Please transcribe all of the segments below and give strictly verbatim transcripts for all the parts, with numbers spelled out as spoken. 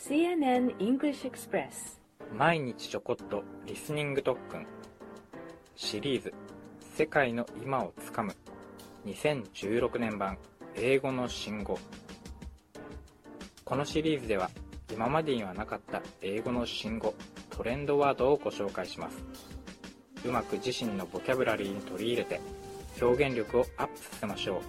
シーエヌエヌ English Express 毎日ちょこっとリスニング特訓シリーズ世界の今をつかむにせんじゅうろくねん版英語の新語。このシリーズでは今までにはなかった英語の新語トレンドワードをご紹介します。うまく自身のボキャブラリーに取り入れて表現力をアップさせましょう。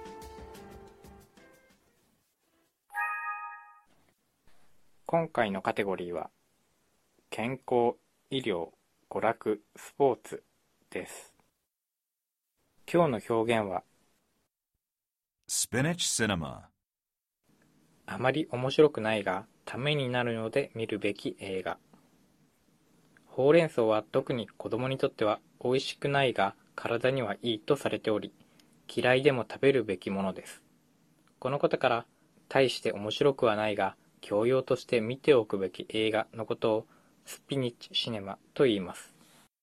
今回のカテゴリーは健康、医療、娯楽、スポーツです。今日の表現は Spinach Cinema。 あまり面白くないがためになるので見るべき映画。ほうれん草は特に子供にとっては美味しくないが体にはいいとされており、嫌いでも食べるべきものです。このことから大して面白くはないが教養として見ておくべき映画のことをスピニッチシネマと言います。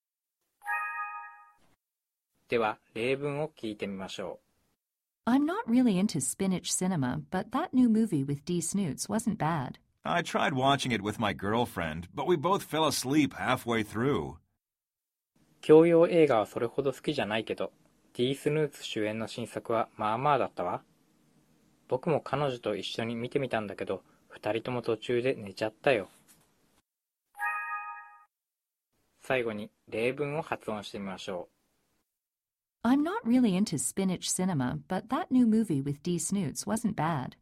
では例文を聞いてみましょう。I'm not really into spinach cinema, but that new movie with D. Snoots wasn't bad. I tried watching it with my girlfriend, but we both fell asleep halfway through. 教養映画はそれほど好きじゃないけど、D. スヌーツ主演の新作はまあまあだったわ。僕も彼女と一緒に見てみたんだけど、二人とも途中で寝ちゃったよ。最後に例文を発音してみましょう。I'm not really into spinach cinema, but that new movie with D. Snoots wasn't bad.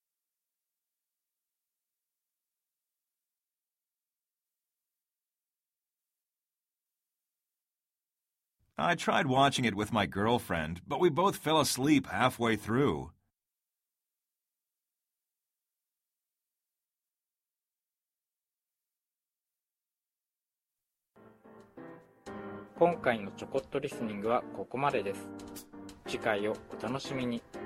I tried watching it with my girlfriend, but we both fell asleep halfway through. 今回のちょこっとリスニングはここまでです。次回をお楽しみに。